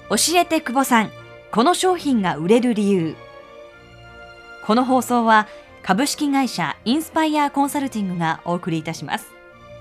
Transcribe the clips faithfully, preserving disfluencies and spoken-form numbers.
教えて久保さん、この商品が売れる理由。この放送は株式会社インスパイアコンサルティングがお送りいたします。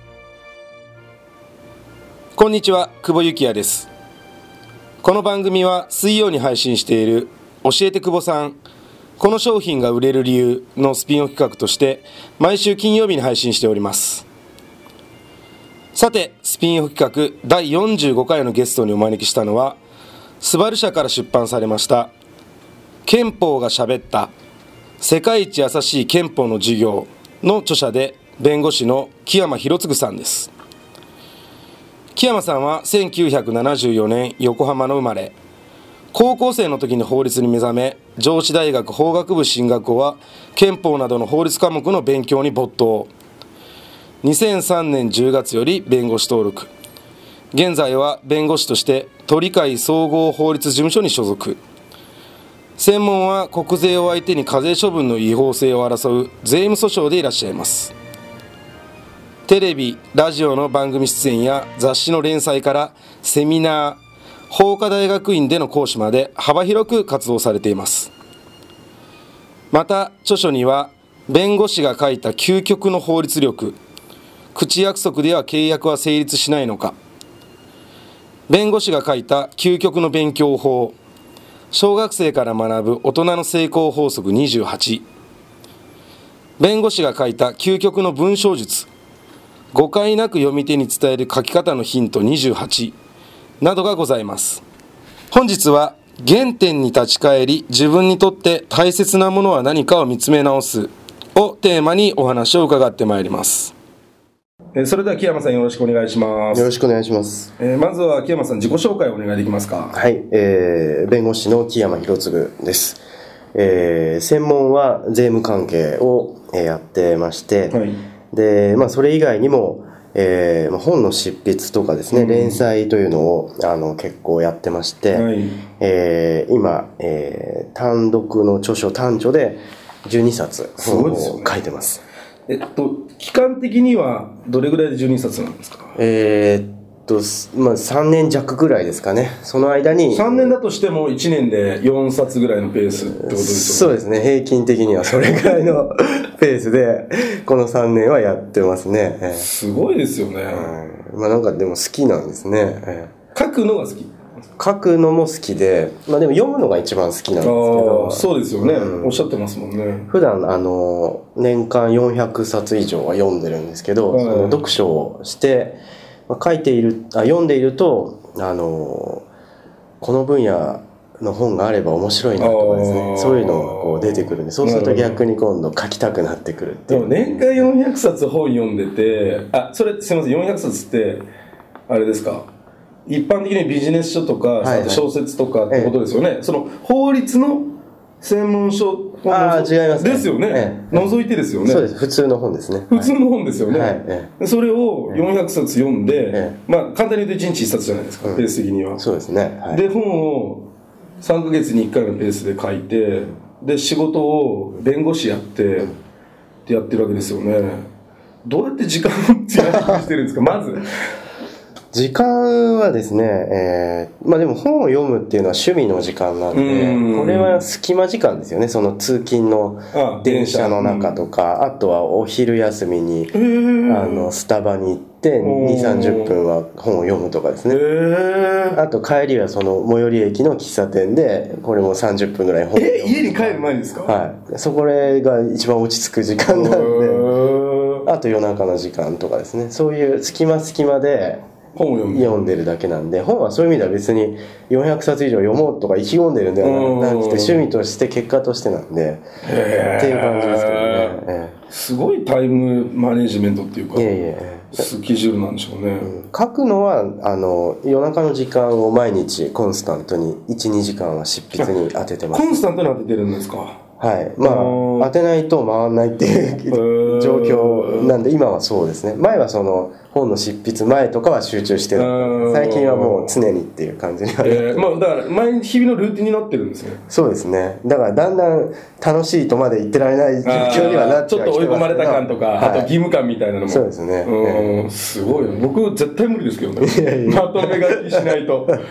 こんにちは、久保幸也です。この番組は水曜に配信している教えて久保さん、この商品が売れる理由のスピンオフ企画として毎週金曜日に配信しております。さて、スピンオフ企画だいよんじゅうごかいのゲストにお招きしたのは、スバル社から出版されました憲法がしゃべった世界一優しい憲法の授業の著者で弁護士の木山博嗣さんです。木山さんはせんきゅうひゃくななじゅうよねん横浜の生まれ、高校生の時に法律に目覚め、上智大学法学部進学後は憲法などの法律科目の勉強に没頭。にせんさんねんじゅうがつより弁護士登録。現在は弁護士として都会総合法律事務所に所属。専門は国税を相手に課税処分の違法性を争う税務訴訟でいらっしゃいます。テレビ、ラジオの番組出演や雑誌の連載からセミナー、法科大学院での講師まで幅広く活動されています。また著書には、弁護士が書いた究極の法律力、口約束では契約は成立しないのか、弁護士が書いた究極の勉強法、小学生から学ぶ大人の成功法則にじゅうはち、弁護士が書いた究極の文章術、誤解なく読み手に伝える書き方のヒントにじゅうはちなどがございます。本日は原点に立ち返り、自分にとって大切なものは何かを見つめ直すをテーマにお話を伺ってまいります。それでは木山さん、よろしくお願いします。 よろしくお願いします。 えー、まずは木山さん、自己紹介をお願いできますか。 はい、えー、弁護士の木山博嗣です。えー、専門は税務関係をやってまして、はい、で、まあ、それ以外にも、えー、本の執筆とかですね、うん、連載というのをあの結構やってまして、はい、えー、今、えー、単独の著書単著でじゅうにさつ本を書いてます。 えっと、期間的にはどれぐらいでじゅうにさつなんですか？ えー、っと、まあ、さんねんじゃくぐらいですかね。その間に。 さんねんだとしてもいちねんでよんさつぐらいのペースってことですよね。 そうですね。平均的にはそれぐらいのペースで、このさんねんはやってますね。えー、 すごいですよね。 うん、まあなんかでも好きなんですね。えー、書くのが好き？ 書くのも好きで、まあでも読むのが一番好きなんですけど。 そうですよね、うん。おっしゃってますもんね。 普段、あの、年間よんひゃくさつ以上は読んでるんですけど、はい、その読書をして、まあ、書いている、あ、読んでいると、あの、この分野の本があれば面白いなとかですね、そういうのがこう出てくるんで、そうすると逆に今度書きたくなってくるっていう。 でも年間よんひゃくさつ本読んでて、あ、それすいません、よんひゃくさつって、あれですか？一般的にビジネス書とか、はいはい、小説とかってことですよね、ええ、その法律の専門書あ違います、 ね、ですよね、ええ、除いてですよね。 そうです、普通の本ですね。 普通の本ですよね、はいええ、それをよんひゃくさつ読んで、ええ、まあ簡単に言うといちにちいっさつじゃないですか、うん、ペース的には。 そうですね、はい、 で本をさんかげつにいっかいのペースで書いて、で仕事を弁護士やって、うん、ってやってるわけですよね。どうやって時間を使してるんですか？まず時間はですね、えー、まあでも本を読むっていうのは趣味の時間なんで、んこれは隙間時間ですよね。その通勤の電車の中とか、あ, あとはお昼休みにあのスタバに行ってにじゅうさんじゅっぷんは本を読むとかですね。あと帰りはその最寄り駅の喫茶店でこれもさんじゅっぷんぐらい本を読む。 え、家に帰る前ですか？ はい。そこれが一番落ち着く時間なんで、あと夜中の時間とかですね。そういう隙間隙間で本を読む読んでるだけなんで、本はそういう意味では別によんひゃくさつ以上読もうとか意気込んでるんではなくて、趣味として結果としてなんでっていう感じですけどね、えー、すごいタイムマネジメントっていうか、いやいやスケジュールなんでしょうね、うん、 書くのはあの夜中の時間を毎日コンスタントに いちにじかんは執筆に当ててます。 コンスタントに当ててるんですか？ はい。まあ、当てないと回んないっていう状況なんで、今はそうですね。前はその、本の執筆前とかは集中してる。最近はもう常にっていう感じになる。 えー、まあ、だから、毎日々のルーティンになってるんですね。 そうですね。だから、だんだん楽しいとまで言ってられない状況にはなっちゃう。 ちょっと追い込まれた感とか、はい、あと義務感みたいなのも。 そうですね。 うん、すごいよ。僕、絶対無理ですけどね。いやいやまとめ書きしないと。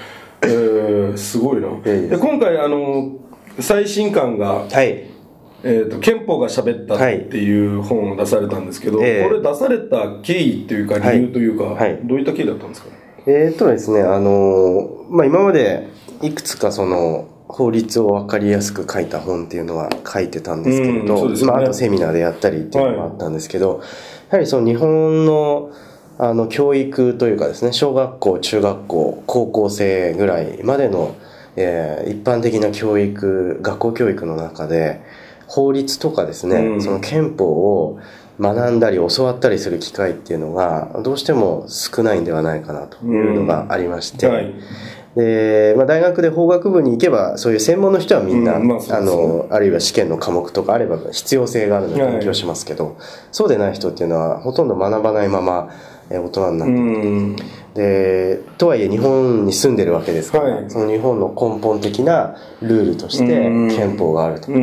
えー、すごいな。で今回あの最新刊が、はいえー、と憲法が喋ったっていう本を出されたんですけど、はいえー、これ出された経緯っていうか理由というか、はいはい、どういった経緯だったんですかね。 えーとですねあのまあ、今までいくつかその法律を分かりやすく書いた本っていうのは書いてたんですけれど、うんねまあ、あとセミナーでやったりっていうのもあったんですけど、はい、やはりその日本のあの教育というかですね小学校中学校高校生ぐらいまでの、えー、一般的な教育学校教育の中で法律とかですね、うん、その憲法を学んだり教わったりする機会っていうのがどうしても少ないんではないかなというのがありまして、うんはいでまあ、大学で法学部に行けばそういう専門の人はみんな、うんまあそうですね、あのあるいは試験の科目とかあれば必要性があるので勉強しますけど、はい、そうでない人っていうのはほとんど学ばないまま大人になっている、うん、でとはいえ日本に住んでるわけですから、はい、その日本の根本的なルールとして憲法があると、うん、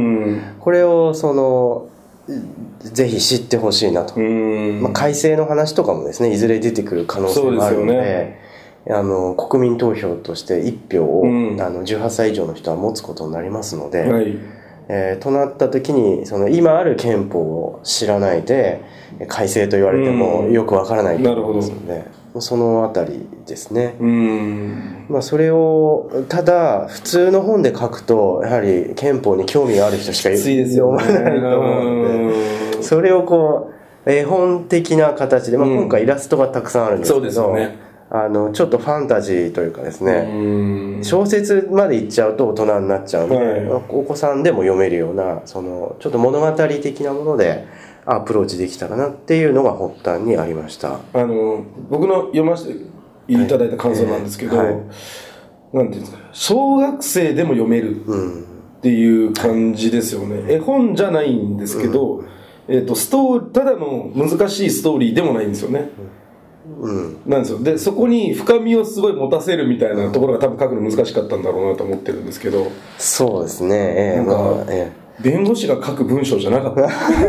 これをそのぜひ知ってほしいなと、うんまあ、改正の話とかもですねいずれ出てくる可能性もあるのであの国民投票としていち票を、うん、あのじゅうはっさい以上の人は持つことになりますので、はいえー、となった時にその今ある憲法を知らないで改正と言われてもよくわからないと思いますので、うん、そのあたりですね、うんまあ、それをただ普通の本で書くとやはり憲法に興味がある人しか読まないと思うので、それをこう絵本的な形で、まあ、今回イラストがたくさんあるんですけど、うんそうですよねあのちょっとファンタジーというかですね小説までいっちゃうと大人になっちゃうので、はい、お子さんでも読めるようなそのちょっと物語的なものでアプローチできたらなっていうのが発端にありました。 あの僕の読ませていただいた感想なんですけど、はいえーはい、なんていうんですか小学生でも読めるっていう感じですよね、うん、絵本じゃないんですけど、うんえー、とストーただの難しいストーリーでもないんですよね、うんうん、なんですよ。でそこに深みをすごい持たせるみたいなところが多分書くの難しかったんだろうなと思ってるんですけどそうですね、えー、 なんか、 まあえー、弁護士が書く文章じゃなか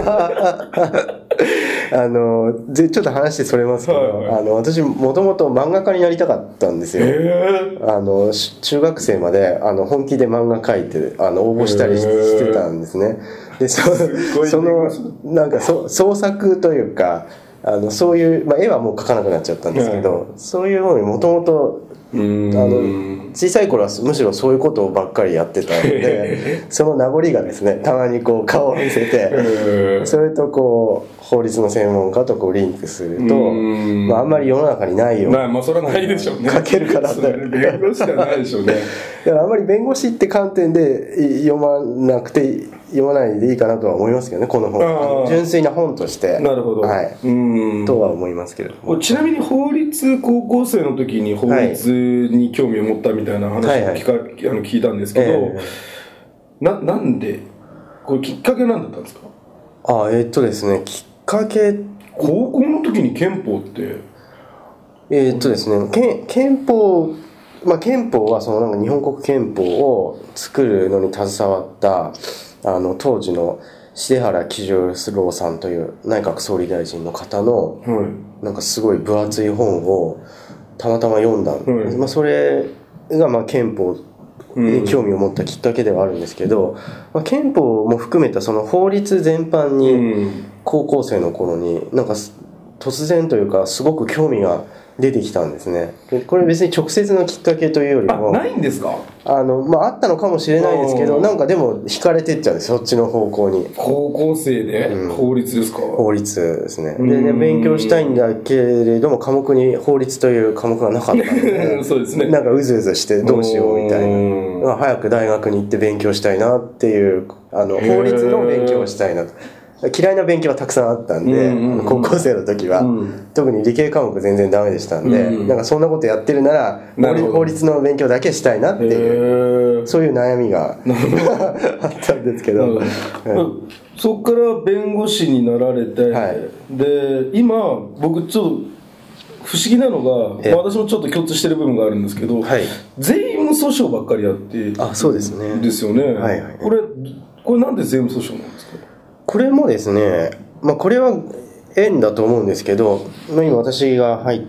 ったあのちょっと話それますけど、はいはい、あの私もともと漫画家になりたかったんですよ、えー、あの中学生まであの本気で漫画描いてあの応募したり し,、えー、してたんですね。で そ, そのなんかそ創作というかあのそういう、まあ、絵はもう描かなくなっちゃったんですけど、うん、そういうものにもともと小さい頃はむしろそういうことばっかりやってたのでその名残がですねたまにこう顔を見せてそれとこう法律の専門家とこうリンクすると、まあ、あんまり世の中にないような、 まあ、それはないでしょうね書けるから弁護士じゃないでしょうねだからあんまり弁護士って観点で読まなくて読まないでいいかなとは思いますけどねこの本純粋な本としてなるほど、 はい、うんとは思いますけれどもちなみに法律高校生の時に法律に興味を持ったみたいな話を聞か、はいはい、あの聞いたんですけど、えー、な, なんでこれきっかけなんだったんですか。 あえー、っとですねきっかけ高校の時に憲法ってえー、っとですねけ憲法まあ、憲法はそのなんか日本国憲法を作るのに携わったあの当時の重原喜十郎さんという内閣総理大臣の方の、はい、なんかすごい分厚い本をたまたま読んだんで、はいまあ、それがまあ憲法に興味を持ったきっかけではあるんですけど、うんまあ、憲法も含めたその法律全般に高校生の頃になんか突然というかすごく興味が出てきたんですね。これ別に直接のきっかけというよりもあないんですか。 あの、まあ、あったのかもしれないですけどなんかでも惹かれてっちゃうんですそっちの方向に。 高校生で、うん、法律ですか。 法律ですね。で、ね、勉強したいんだけれども科目に法律という科目がなかったのでそうですね。 なんかうずうずしてどうしようみたいな早く大学に行って勉強したいなっていうあの法律の勉強をしたいなと。嫌いな勉強はたくさんあったんで、うんうん、高校生の時は、うん、特に理系科目全然ダメでしたんで、うん、なんかそんなことやってるなら法律の勉強だけしたいなっていうそういう悩みがあったんですけど、はい、 そこから弁護士になられて、はい、で今僕ちょっと不思議なのが、まあ、私もちょっと共通してる部分があるんですけど、はい、税務訴訟ばっかりやってあそうですねですよね、はいはい、これこれなんで税務訴訟なんですか。 これもですね、まあ、これは縁だと思うんですけど、まあ、今私が入っ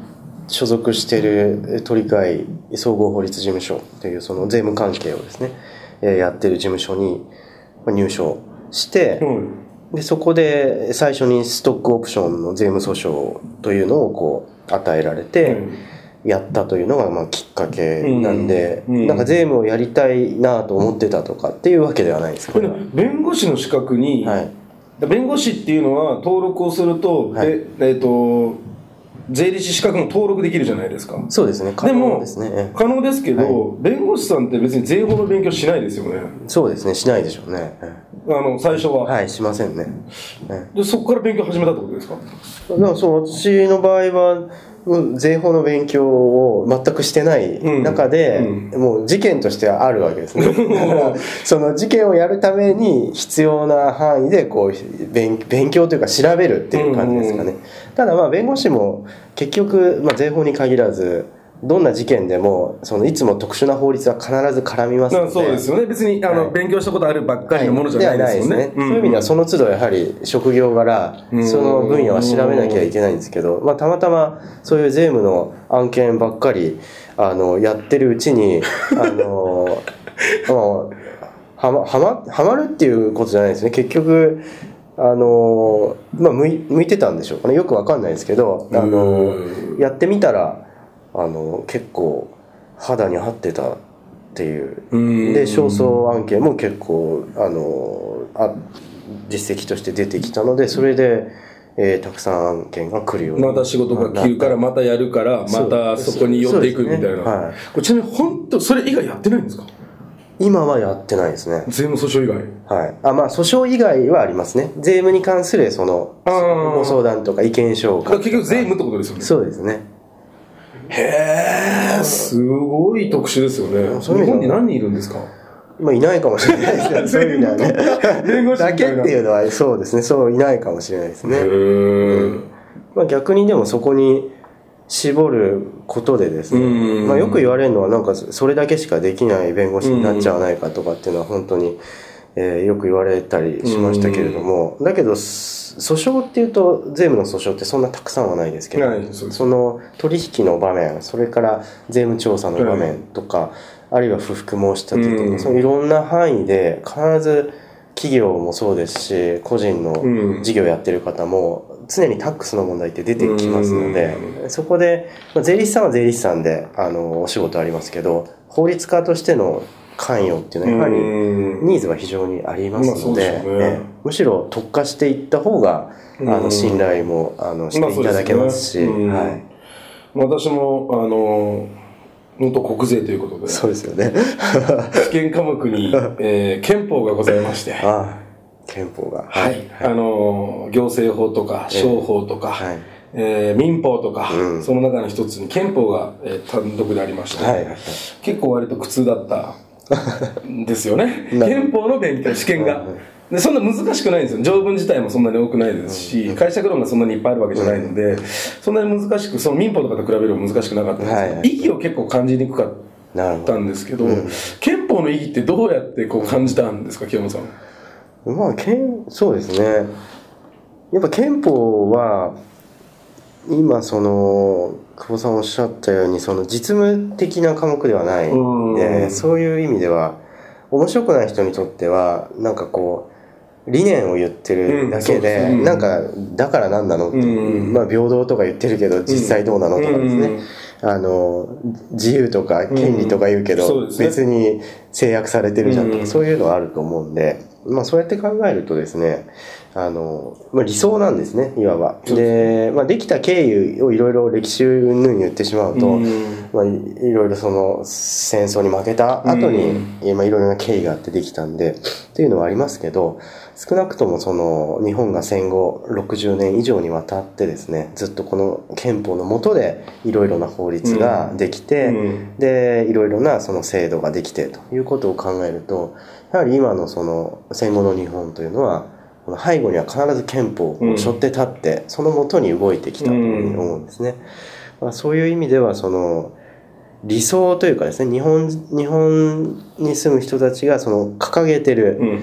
所属している鳥飼総合法律事務所というその税務関係をですね、えー、やってる事務所に入所して、うん、でそこで最初にストックオプションの税務訴訟というのをこう与えられて、うんやったというのがまあきっかけなんで、うんうん、なんか税務をやりたいなと思ってたとかっていうわけではないですけど、 弁護士の資格に、はい、弁護士っていうのは登録をすると、はい、ええーと税理士資格も登録できるじゃないですか。 そうですね、可能ですね。 でも可能ですけど、はい、弁護士さんって別に税法の勉強しないですよね。 そうですね、しないでしょうね。 あの最初ははい、しませんね。 でそこから勉強始めたってことですか。 だからそう私の場合は税法の勉強を全くしてない中で、うんうん、もう事件としてはあるわけですね。だからその事件をやるために必要な範囲でこう 勉, 勉強というか調べるっていう感じですかね。うんうん、ただまあ弁護士も結局、まあ、税法に限らずどんな事件でもそのいつも特殊な法律は必ず絡みますので。 そうですよね。別にあの、はい、勉強したことあるばっかりのものじゃないですよね。はい、ではないですね。うんうん、そういう意味ではその都度やはり職業柄その分野は調べなきゃいけないんですけど、まあ、たまたまそういう税務の案件ばっかりあのやってるうちにあの、まあ、はま、はま、はまるっていうことじゃないですね。結局あの、まあ、向い、向いてたんでしょうかね。よくわかんないですけどあのやってみたらあの結構肌に合ってたっていうで勝訴案件も結構あのあ実績として出てきたのでそれで、えー、たくさん案件が来るようにまた仕事が来るからまたやるからまたそこに寄っていくみたいな、ねはい、これちなみに本当それ以外やってないんですか。 今はやってないですね。 税務訴訟以外、 はい、あまあ訴訟以外はありますね。税務に関するそのご相談とか意見書か結局税務ってことですよね。 そうですね。 へー、すごい特殊ですよね。日本に何人いるんですか。 まあ、いないかもしれないですけどそういう意味ではね弁護士だけっていうのはそうですねそういないかもしれないですね。へー、うんまあ、逆にでもそこに絞ることでですね、まあ、よく言われるのはなんかそれだけしかできない弁護士になっちゃわないかとかっていうのは本当に、えー、よく言われたりしましたけれども、だけど訴訟っていうと税務の訴訟ってそんなたくさんはないですけど、はい、そ, その取引の場面それから税務調査の場面とか、はい、あるいは不服申し立てとか、そのいろんな範囲で必ず企業もそうですし個人の事業やってる方も常にタックスの問題って出てきますので、そこで、まあ、税理士さんは税理士さんであのお仕事ありますけど法律家としての関与っていうのはやはりニーズは非常にありますので、まあね、むしろ特化していった方があの信頼もあのしていただけますし、まあ、はい、 私もあの本当国税ということでそうですよね試験科目に、えー、憲法がございましてああ憲法がはい、はい、あの行政法とか商法とか、はいえー、民法とか、うん、その中の一つに憲法が、えー、単独でありまして、はいはい、結構割と苦痛だったんですよね憲法の勉強試験がでそんな難しくないんですよ。条文自体もそんなに多くないですし、うん、解釈論がそんなにいっぱいあるわけじゃないので、うん、そんなに難しくその民法とかと比べれば難しくなかったんですけど、はいはい、意義を結構感じにくかったんですけど、うん、憲法の意義ってどうやってこう感じたんですか清本さん。 まあ、そうですねやっぱ憲法は今その久保さんおっしゃったようにその実務的な科目ではないんで、そういう意味では面白くない人にとってはなんかこう理念を言ってるだけで、うん、なんかだから何なのって、うんまあ、平等とか言ってるけど実際どうなのとかですね、うんあの自由とか権利とか言うけど、うん、別に制約されてるじゃんとか、うん、そういうのはあると思うんで、まあ、そうやって考えるとですねあの、まあ、理想なんですねいわばで、まあ、できた経緯をいろいろ歴史云々言ってしまうと、うんまあ、いろいろその戦争に負けた後に、うんまあ、いろいろな経緯があってできたんでっていうのはありますけど少なくともその日本が戦後ろくじゅうねん以上にわたってですねずっとこの憲法の下でいろいろな法律ができて、うん、でいろいろなその制度ができてということを考えるとやはり今のその戦後の日本というのはこの背後には必ず憲法を背負って立って、うん、その下に動いてきたというふうに思うんですね、まあ、そういう意味ではその理想というかですね日本、日本に住む人たちがその掲げてる、うん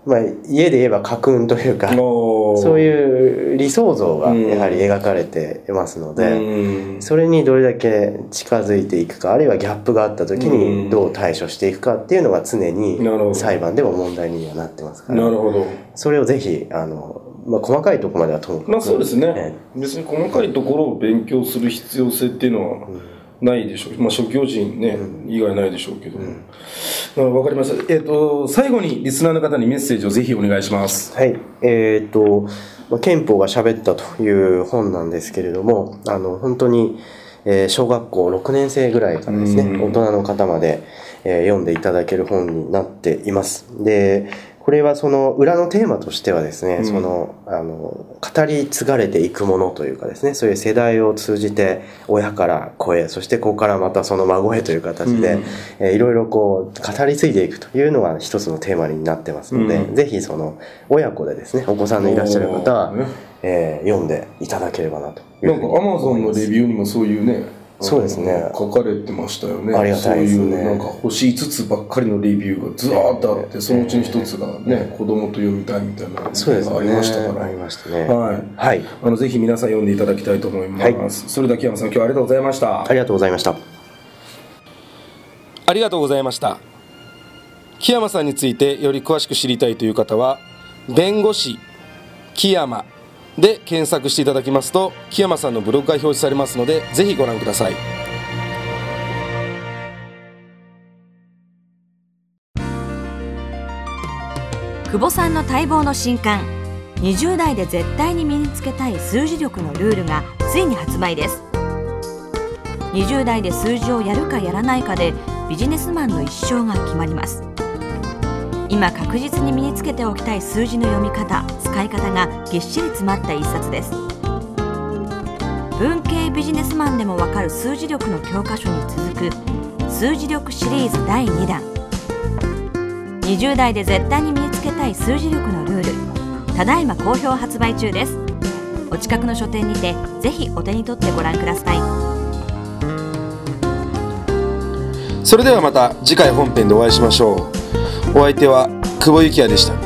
まあ、家で言えば家訓というかそういう理想像がやはり描かれていますので、うん、それにどれだけ近づいていくかあるいはギャップがあった時にどう対処していくかっていうのが常に裁判でも問題にはなってますから、 なるほど。 それをぜひあの、まあ、細かいところまではともかく、 まあそうですね、ね、別に細かいところを勉強する必要性っていうのはないでしょう、まあ、職業人、ね、うん、以外ないでしょうけど、うん、分かりました。えーと、最後にリスナーの方にメッセージをぜひお願いします。 はい、えーと憲法が喋ったという本なんですけれども、あの本当に、えー、小学校ろくねん生ぐらいからですね、大人の方まで、えー、読んでいただける本になっています。でこれはその裏のテーマとしてはですね、うん、そのあの語り継がれていくものというかですね、そういう世代を通じて親から子へ、そして子からまたその孫へという形で、うんえー、いろいろこう語り継いでいくというのが一つのテーマになってますので、うん、ぜひその親子でですね、お子さんのいらっしゃる方は、ねえー、読んでいただければなというふうに思います。 なんか Amazon のレビューにもそういうね、 そうですね、 書かれてましたよね。 ありがたいですね。 そういうなんか星いつつばっかりのレビューがずらーっとあって、そのうちの一つがね、子供と読みたいみたいなのがありましたから。 ありましたね。 はい。はい。あのぜひ皆さん読んでいただきたいと思います。はい、それでは木山さん、今日はありがとうございました。 ありがとうございました。 ありがとうございました。木山さんについてより詳しく知りたいという方は、弁護士木山で検索していただきますと、木山さんのブログが表示されますので、ぜひご覧ください。 久保さんの待望の新刊、にじゅう代で絶対に身につけたい数字力のルールがついに発売です。にじゅう代で数字をやるかやらないかでビジネスマンの一生が決まります。今確実に身につけておきたい数字の読み方、使い方がぎっしり詰まった一冊です。文系ビジネスマンでもわかる数字力の教科書に続く数字力シリーズだいにだん。にじゅう代で絶対に身につけたい数字力のルール、ただいま好評発売中です。お近くの書店にてぜひお手に取ってご覧ください。 それではまた次回本編でお会いしましょう。お相手は久保幸也でした。